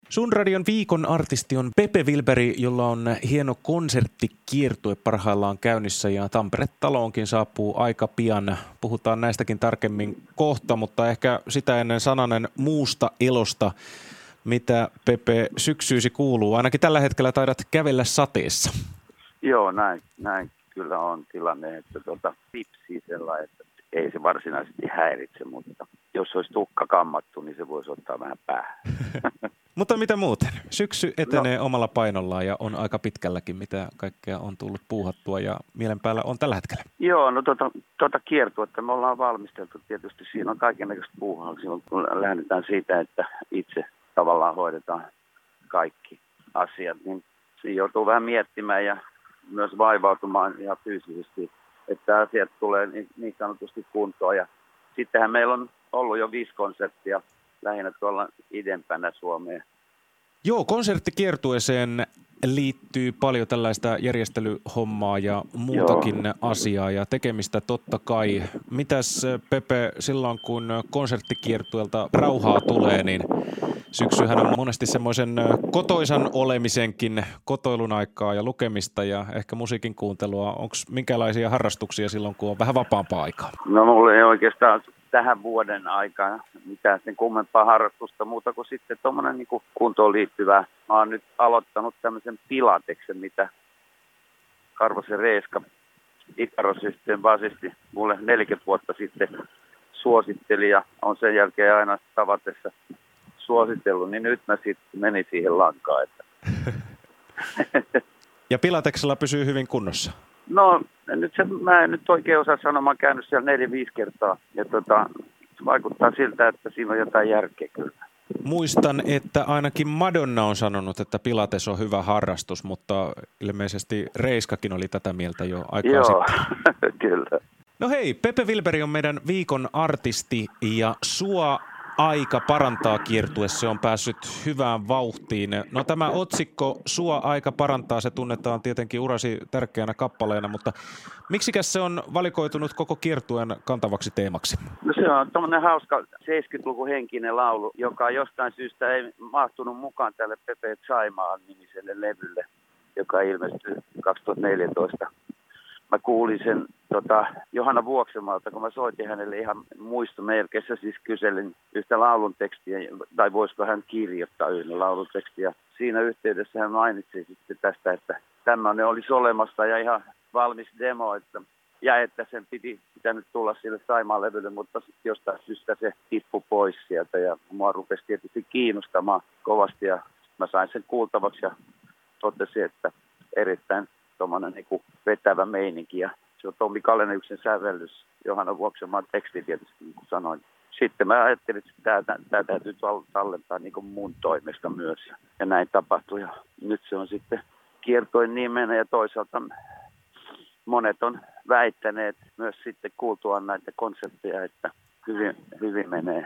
Sun radion viikon artisti on Pepe Wilberi, jolla on hieno konserttikiertue parhaillaan käynnissä ja Tampere-taloonkin saapuu aika pian. Puhutaan näistäkin tarkemmin kohta, mutta ehkä sitä ennen sananen muusta elosta. Mitä Pepe syksyysi kuuluu? Ainakin tällä hetkellä taidat kävellä sateessa. Joo, näin kyllä on tilanne, että vipsii sellainen, että ei se varsinaisesti häiritse, mutta jos olisi tukka kammattu, niin se voisi ottaa vähän päähän. Mutta mitä muuten? Syksy etenee omalla painollaan ja on aika pitkälläkin, mitä kaikkea on tullut puuhattua ja mielen päällä on tällä hetkellä. Joo, no kiertuetta me ollaan valmisteltu tietysti. Siinä on kaikennäköistä puuhaa. Silloin kun lähdetään siitä, että itse tavallaan hoidetaan kaikki asiat, niin siinä joutuu vähän miettimään ja myös vaivautumaan ihan fyysisesti, että asiat tulee niin sanotusti kuntoon. Ja sittenhän meillä on ollut jo 5 konserttia lähinnä tuolla idempänä Suomeen. Joo, konserttikiertueeseen liittyy paljon tällaista järjestelyhommaa ja muutakin asiaa ja tekemistä totta kai. Mitäs Pepe, silloin kun konserttikiertueelta rauhaa tulee, niin syksyhän on monesti semmoisen kotoisan olemisenkin kotoilun aikaa ja lukemista ja ehkä musiikin kuuntelua. Onko minkälaisia harrastuksia silloin, kun on vähän vapaampaa aikaa? No mulla ei oikeastaan tähän vuoden aikana mitään sen kummempaa harrastusta muuta kuin sitten tuommoinen niin kuntoon liittyvää. Mä oon nyt aloittanut tämmöisen pilateksen, mitä Karvosen Reeska, Ikaros-yhtiön basisti, mulle 40 vuotta sitten suositteli ja on sen jälkeen aina tavatessa suositellut, niin nyt mä sitten menin siihen lankaan. Että. Ja pilateksella pysyy hyvin kunnossa? No, mä en nyt oikein osaa sanoa, mä oon käynyt siellä 4-5 kertaa ja vaikuttaa siltä, että siinä on jotain järkeä kyllä. Muistan, että ainakin Madonna on sanonut, että pilates on hyvä harrastus, mutta ilmeisesti Reiskakin oli tätä mieltä jo aikaa sitten. Joo, kyllä. No hei, Pepe Wilberi on meidän viikon artisti ja sua aika parantaa kiertuessa on päässyt hyvään vauhtiin. No tämä otsikko Sua aika parantaa, se tunnetaan tietenkin urasi tärkeänä kappaleena, mutta miksikäs se on valikoitunut koko kiertueen kantavaksi teemaksi? No se on tommoinen hauska 70-luvun henkinen laulu, joka jostain syystä ei mahtunut mukaan tälle Pepe Saimaa-nimiselle levylle, joka ilmestyi 2014. Mä kuulin sen Johanna Vuoksemalta, kun mä soitin hänelle ihan muistomerkeissä, siis kyselin yhtä laulun tekstiä, tai voisiko hän kirjoittaa yhden laulun tekstiä. Siinä yhteydessä hän mainitsi sitten tästä, että tämmöinen olisi olemassa ja ihan valmis demo, että sen pitänyt tulla sille Saimaan levylle, mutta sitten jostain syystä se tippui pois sieltä ja mua rupesi tietysti kiinnostamaan kovasti ja mä sain sen kuultavaksi ja totesin, että erittäin tuommoinen niin vetävä meininki ja se on Tommi Kaleniuksen sävellys, Johanna Vuoksenmaan teksti tietysti, niin kuin sanoin. Sitten mä ajattelin, että tämä täytyy tallentaa niin kuin mun toimesta myös. Ja näin tapahtui. Ja nyt se on sitten kiertoin nimenä ja toisaalta monet on väittäneet myös sitten kuultuaan näitä konsepteja, että hyvin menee.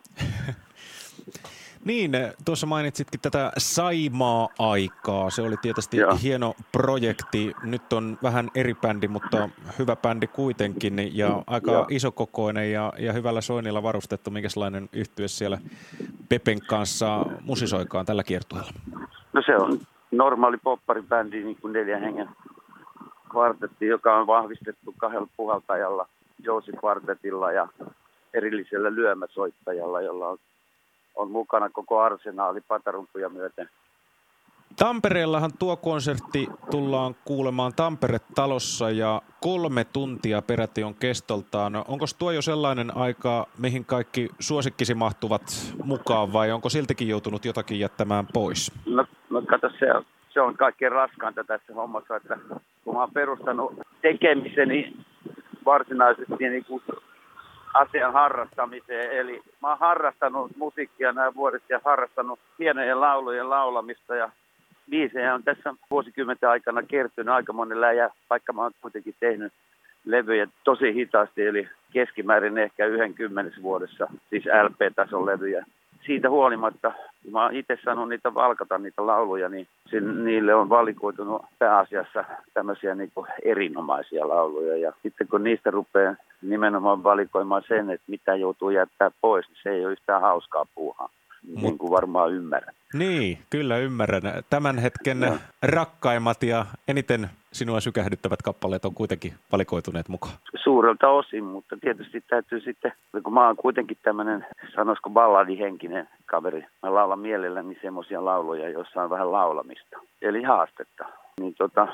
Niin, tuossa mainitsitkin tätä Saimaa-aikaa. Se oli tietysti hieno projekti. Nyt on vähän eri bändi, mutta hyvä bändi kuitenkin ja aika isokokoinen ja hyvällä soinnilla varustettu. Minkälainen yhtye siellä Pepen kanssa musisoikaan tällä kiertueella? No se on normaali popparibändi, niin kuin 4 hengen kvartetti, joka on vahvistettu 2 puhaltajalla, jousikvartetilla ja erillisellä lyömäsoittajalla, jolla on mukana koko arsenaali patarumpuja myöten. Tampereellahan tuo konsertti tullaan kuulemaan Tampere-talossa ja 3 tuntia peräti on kestoltaan. Onko tuo jo sellainen aika, mihin kaikki suosikkisi mahtuvat mukaan vai onko siltikin joutunut jotakin jättämään pois? No kato, se on kaikkein raskainta tässä hommassa, että kun mä oon perustanut tekemiseni varsinaisesti niin kuin asian harrastamiseen. Eli mä oon harrastanut musiikkia nämä vuodet ja harrastanut hienojen laulujen laulamista ja biisejä on tässä vuosikymmenten aikana kertynyt aika monen läjä, vaikka mä oon kuitenkin tehnyt levyjä tosi hitaasti, eli keskimäärin ehkä 10 vuodessa, siis LP-tason levyjä. Siitä huolimatta, kun mä oon itse saanut valkata niitä lauluja, niin niille on valikoitunut pääasiassa tämmöisiä niin kuin erinomaisia lauluja. Ja sitten kun niistä rupeaa nimenomaan valikoimaan sen, että mitä joutuu jättää pois, niin se ei ole yhtään hauskaa puuhaa. niin kuin varmaan ymmärrän. Niin, kyllä ymmärrän. Tämän hetken rakkaimmat ja eniten sinua sykähdyttävät kappaleet on kuitenkin valikoituneet mukaan. Suurelta osin, mutta tietysti täytyy sitten, kun mä oon kuitenkin tämmöinen, sanoisiko balladihenkinen kaveri. Mä laulan mielelläni semmoisia lauluja, joissa on vähän laulamista, eli haastetta. Niin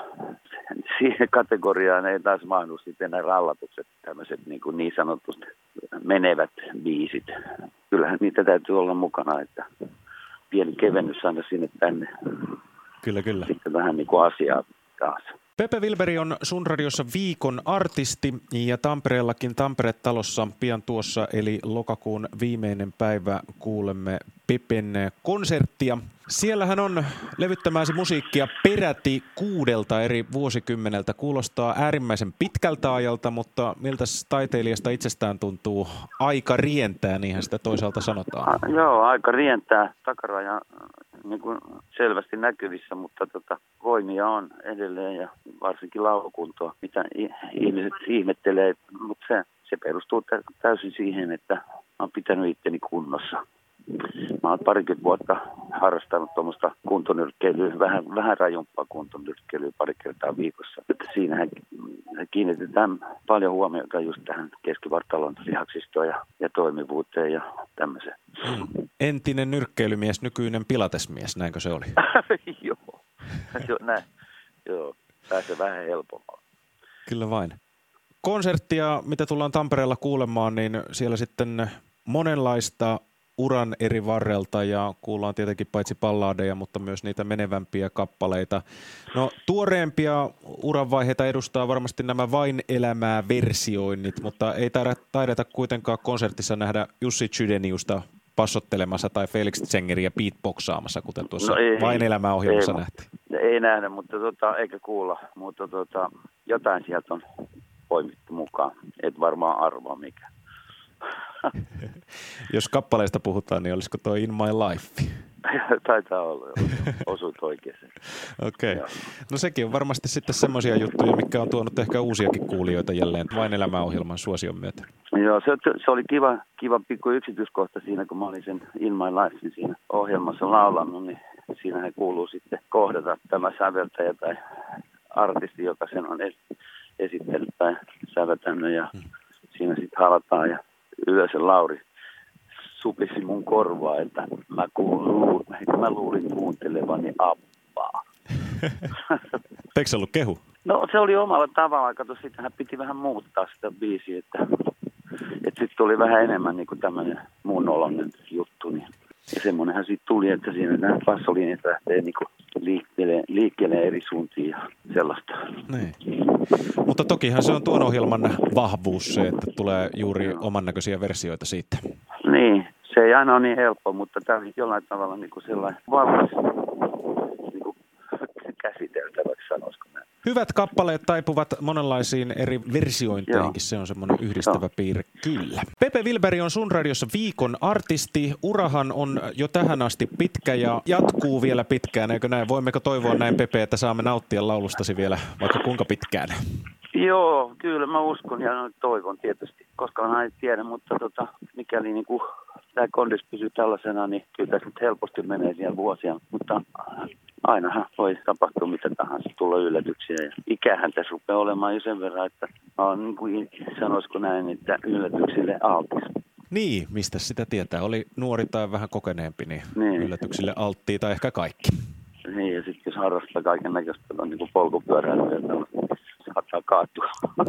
siihen kategoriaan ei taas mahdu sitten nämä rallatukset, tämmöiset niin sanotut menevät biisit. Kyllähän niitä täytyy olla mukana, että pieni kevennys aina sinne tänne. Kyllä. Sitten vähän niin kuin asiaa taas. Pepe Wilberi on sun radiossa viikon artisti ja Tampereellakin Tampere-talossa pian tuossa eli lokakuun viimeinen päivä kuulemme Pepen konserttia. Siellähän on levyttämääsi musiikkia peräti 6 eri vuosikymmeneltä. Kuulostaa äärimmäisen pitkältä ajalta, mutta miltä taiteilijasta itsestään tuntuu? Aika rientää, niinhän sitä toisaalta sanotaan. Joo, aika rientää takaraja niin kuin selvästi näkyvissä, mutta voimia on edelleen ja varsinkin laulukuntoa, mitä ihmiset ihmettelee, mutta se perustuu täysin siihen, että mä oon pitänyt itteni kunnossa. Mä oon 20 vuotta harrastanut tuommoista kuntonyrkkeilyä, vähän rajumpaa kuntonyrkkeilyä pari kertaa viikossa. Että siinähän kiinnitetään paljon huomiota just tähän keskivartalon lihaksistoon ja toimivuuteen ja tämmöiseen. Entinen nyrkkeilymies, nykyinen pilatesmies, näinkö se oli? Joo, näin. Joo, pääsee vähän helpommalla. Kyllä vain. Konserttia, mitä tullaan Tampereella kuulemaan, niin siellä sitten monenlaista uran eri varrelta ja kuullaan tietenkin paitsi balladeja, mutta myös niitä menevämpiä kappaleita. No tuoreempia uranvaiheita edustaa varmasti nämä Vain elämää -versioinnit, mutta ei taideta kuitenkaan konsertissa nähdä Jussi Chydeniusta passottelemassa tai Felix Zengeriä beatboxaamassa, kuten tuossa Vain elämää -ohjelmassa nähtiin. Ei nähdä, mutta eikä kuulla, mutta jotain sieltä on poimittu mukaan. Et varmaan arvoa mikä. Jos kappaleista puhutaan, niin olisiko toi In My Life? Taitaa olla, osuit oikein. Okei. No sekin on varmasti sitten semmoisia juttuja, mitkä on tuonut ehkä uusiakin kuulijoita jälleen Vain elämää -ohjelman suosion myötä. Joo, se oli kiva pikku yksityiskohta siinä, kun mä olin sen In My Life siinä ohjelmassa laulanut, niin siinähän kuuluu sitten kohdata tämä säveltäjä tai artisti, joka sen on esitellyt tai säveltänyt ja siinä sitten halataan ja Ylösen Lauri supisi mun korvaa, että mä luulin kuuntelevani Abbaa. Eikö se ollut kehu? No se oli omalla tavallaan, kato, sitähän piti vähän muuttaa sitä biisiä, että sitten tuli vähän enemmän niin kuin tämmöinen muun oloinen juttu. Niin. Ja semmoinenhan siitä tuli, että siinä nämä bassolinit lähtee niin kuin liikkeelle eri suuntiin ja sellaista. Niin. Mutta tokihan se on tuon ohjelman vahvuus se, että tulee juuri oman näköisiä versioita siitä. Niin, se ei aina ole niin helppo, mutta tämä on jollain tavalla niin kuin sellainen valmis niin kuin käsiteltäväksi, sanoisiko näin. Hyvät kappaleet taipuvat monenlaisiin eri versiointeihinkin, se on semmoinen yhdistävä piirre, kyllä. Pepe Wilberi on sun radiossa viikon artisti. Urahan on jo tähän asti pitkä ja jatkuu vielä pitkään, eikö näin? Voimmeko toivoa näin, Pepe, että saamme nauttia laulustasi vielä vaikka kuinka pitkään? Joo, kyllä mä uskon ja toivon tietysti, koska mä en tiedä, mutta mikäli niin tämä kondis pysyy tällaisena, niin kyllä tässä nyt helposti menee siellä vuosia, mutta ainahan voi tapahtua mitä tahansa, tulla yllätyksiä ja ikähän tässä rupeaa olemaan jo sen verran, että mä oon niin kuin sanoisiko näin, että yllätyksille altis. Niin, mistä sitä tietää? Oli nuori tai vähän kokeneempi, niin yllätyksille alttiita ehkä kaikki. Niin, ja sitten jos harrastaa kaiken näköistä niin kuin polkupyöräilyä ja tällaista, saattaa kaatua.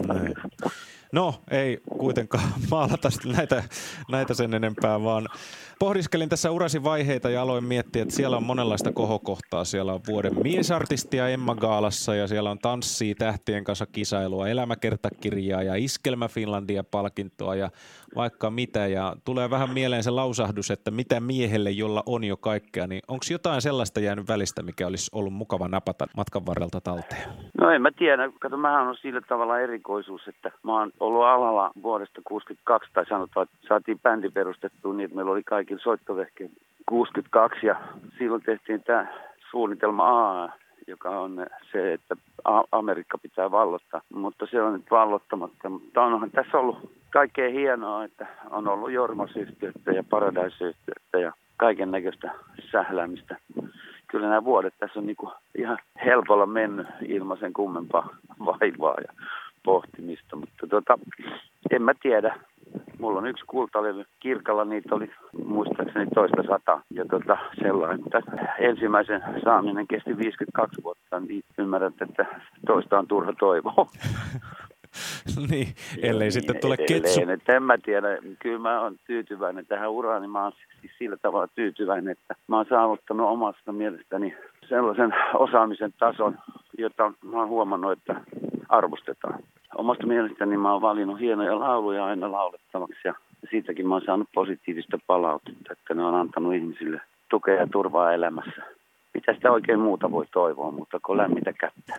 No, ei kuitenkaan maalata näitä sen enempää, vaan pohdiskelin tässä urasi vaiheita ja aloin miettiä, että siellä on monenlaista kohokohtaa. Siellä on vuoden miesartistia Emma Gaalassa ja siellä on Tanssii tähtien kanssa -kisailua, elämäkertakirjaa ja Iskelmä Finlandia -palkintoa ja vaikka mitä. Ja tulee vähän mieleen se lausahdus, että mitä miehelle, jolla on jo kaikkea, niin onko jotain sellaista jäänyt välistä, mikä olisi ollut mukava napata matkan varrelta talteen? No en mä tiedä. Kato, mähän on sillä tavalla erikoisuus, että mä oon ollut alalla vuodesta 1962, tai sanotaan, että saatiin bändi perustettua niin, että meillä oli kaikilla soittovehkeet 62, ja silloin tehtiin tämä suunnitelma A, joka on se, että Amerikka pitää vallottaa, mutta se on nyt vallottamatta. Mutta onhan tässä ollut kaikkein hienoa, että on ollut Jormas-yhtiötä ja Paradise-yhtiötä ja kaiken näköistä sähläämistä. Kyllä nämä vuodet tässä on niinku ihan helpolla mennyt ilman sen kummempaa vaivaa ja pohtimista, mutta en mä tiedä. Mulla on yksi kultalevy. Kirkalla niitä oli muistaakseni 200 ja sellainen. Ensimmäisen saaminen kesti 52 vuotta, niin ymmärrät, että toista on turha toivoa. Niin, ellei sitten tule ketsu. En mä tiedä. Kyllä mä oon tyytyväinen tähän uraan, niin mä oon siis sillä tavalla tyytyväinen, että mä oon saavuttanut omasta mielestäni sellaisen osaamisen tason, jota mä oon huomannut, että arvostetaan. Omasta mielestäni mä oon valinnut hienoja lauluja aina laulettavaksi ja siitäkin mä oon saanut positiivista palautetta, että ne on antanut ihmisille tukea ja turvaa elämässä. Mitä sitä oikein muuta voi toivoa, mutta kun lämmitä kättä.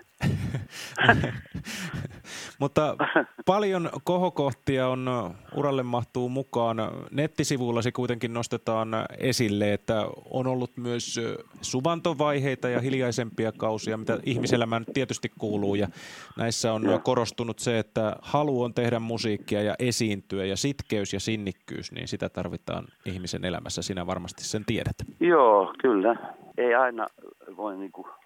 Mutta paljon kohokohtia uralle mahtuu mukaan. Nettisivuillasi kuitenkin nostetaan esille, että on ollut myös suvantovaiheita ja hiljaisempia kausia, mitä ihmiselämään tietysti kuuluu. Ja näissä on korostunut se, että halu on tehdä musiikkia ja esiintyä ja sitkeys ja sinnikkyys, niin sitä tarvitaan ihmisen elämässä. Sinä varmasti sen tiedät. Joo, kyllä. Ei aina voi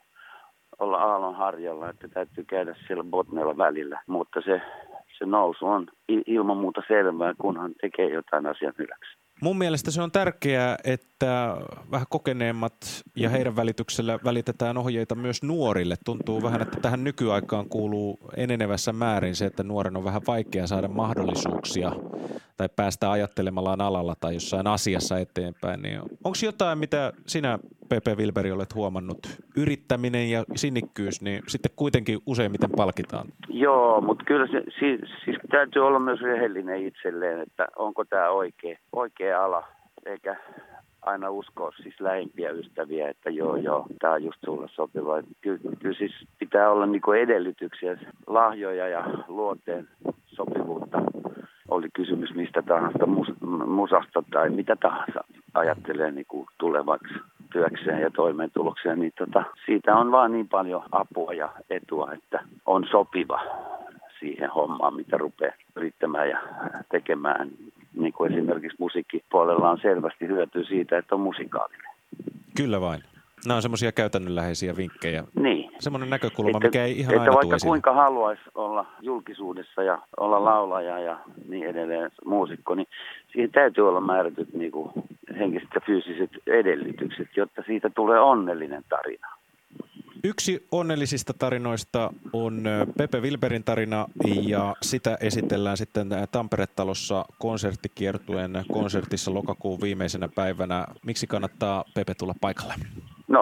olla aallonharjalla, että täytyy käydä siellä botneilla välillä, mutta se nousu on ilman muuta selvää, kunhan tekee jotain asian hyväksi. Mun mielestä se on tärkeää, että vähän kokeneemmat ja heidän välityksellä välitetään ohjeita myös nuorille. Tuntuu vähän, että tähän nykyaikaan kuuluu enenevässä määrin se, että nuoren on vähän vaikea saada mahdollisuuksia tai päästä ajattelemallaan alalla tai jossain asiassa eteenpäin. Niin onko jotain, mitä sinä, Pepe Wilberi, olet huomannut? Yrittäminen ja sinnikkyys, niin sitten kuitenkin useimmiten palkitaan. Joo, mutta kyllä siis täytyy olla myös rehellinen itselleen, että onko tämä oikea ala, eikä aina uskoa siis lähimpiä ystäviä, että joo, tämä on just sulle sopiva. Kyllä siis pitää olla edellytyksiä, lahjoja ja luonteen sopivuutta. Oli kysymys mistä tahansa musasta tai mitä tahansa ajattelee tulevaksi työkseen ja toimeentulokseen, niin siitä on vaan niin paljon apua ja etua, että on sopiva siihen hommaan, mitä rupeaa yrittämään ja tekemään. Niin kuin esimerkiksi musiikkipuolella on selvästi hyötyä siitä, että on musikaalinen. Kyllä vain. Nämä on semmoisia käytännönläheisiä vinkkejä. Niin. Semmoinen näkökulma, mikä ei ihan aina vaikka esille. Kuinka haluaisi olla julkisuudessa ja olla laulaja ja niin edelleen muusikko, niin siihen täytyy olla määrätyt henkiset ja fyysiset edellytykset, jotta siitä tulee onnellinen tarina. Yksi onnellisista tarinoista on Pepe Wilberin tarina ja sitä esitellään sitten Tampere-talossa konserttikiertueen konsertissa lokakuun viimeisenä päivänä. Miksi kannattaa Pepe tulla paikalle? No,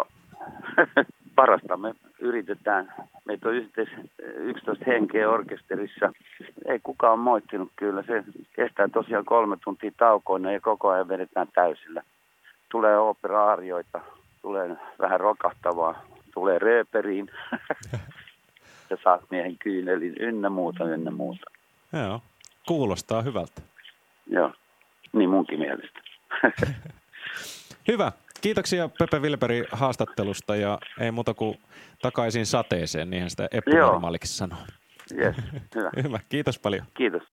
parasta me yritetään. Meitä on 11 henkeä orkesterissa. Ei kukaan ole moittinut kyllä. Se kestää tosiaan 3 tuntia taukoina ja koko ajan vedetään täysillä. Tulee opera-arioita, tulee vähän rokahtavaa. Tulee rööperiin ja saat miehen kyynelin ynnä muuta. Joo, kuulostaa hyvältä. Joo, niin munkin mielestä. Hyvä. Kiitoksia Pepe Wilberi haastattelusta ja ei muuta kuin takaisin sateeseen, niinhän sitä Eppu normaalikin sanoo. Yes, hyvä. Hyvä, kiitos paljon. Kiitos.